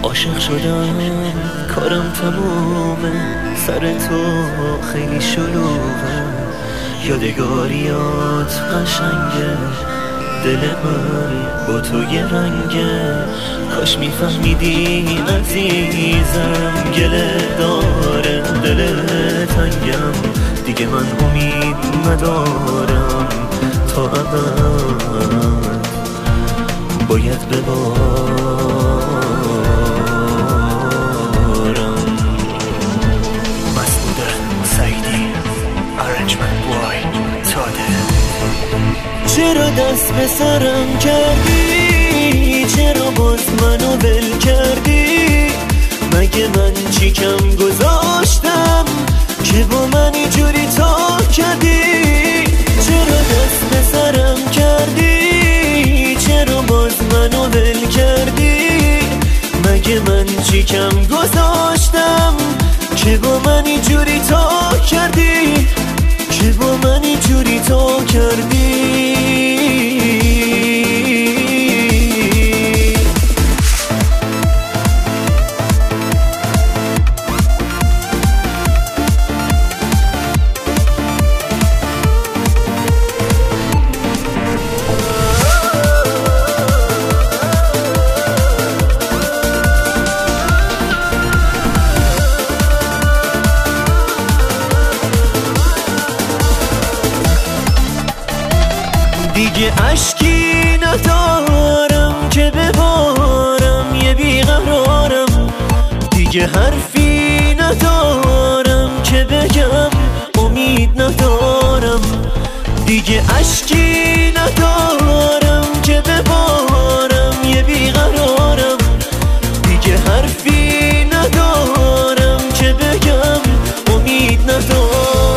عاشق شدم کارم تمومه، سر تو خیلی شلوغه، یادگاریات قشنگه، دل من با تو یه رنگه. کاش میفهمیدی عزیزم، گله داره دل تنگم، دیگه من امید ندارم، تا ابد باید ببارم. مسعود سعیدی، ارنجمنت بوی تاده. چرا دست به سرم کردی؟ چرا باز منو ول کردی؟ مگه من چی کم گذاشتم که با من اینجوری تا کردی؟ چرا دست به سرم کردی؟ چرا باز منو ول کردی؟ مگه من چی کم گذاشتم که با من اینجوری تا کردی؟ که با من اینجوری تا کردی؟ دیگه اشکی ندارم که ببارم، یه بیقرارم. دیگه حرفی ندارم که بگم، امید ندارم. دیگه اشکی ندارم که ببارم، یه بیقرارم. دیگه حرفی ندارم که بگم، امید ندارم.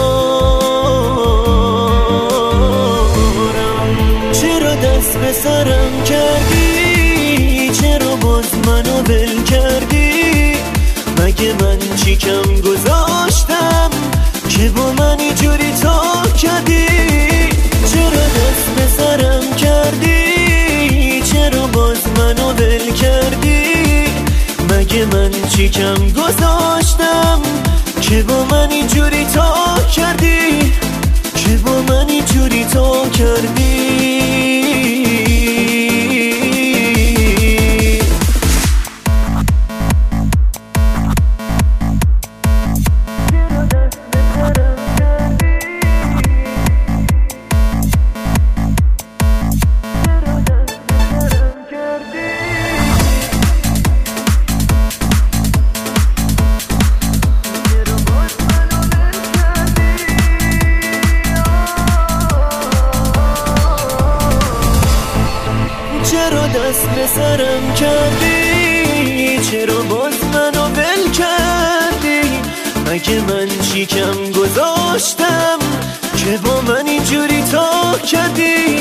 به سرم کردی؟ چرا باز منو ول کردی؟ مگه من چی کم گذاشتم که با من اینجوری تا کردی؟ چرا دست به سرم کردی؟ چرا باز منو ول کردی؟ مگه من چی کم گذاشتم که با من اینجوری تا کردی؟ که با من اینجوری تا کردی؟ چرا دست به سرم کردی؟ چرا باز منو ول کردی؟ مگه من چی کم گذاشتم که با من اینجوری تا کردی؟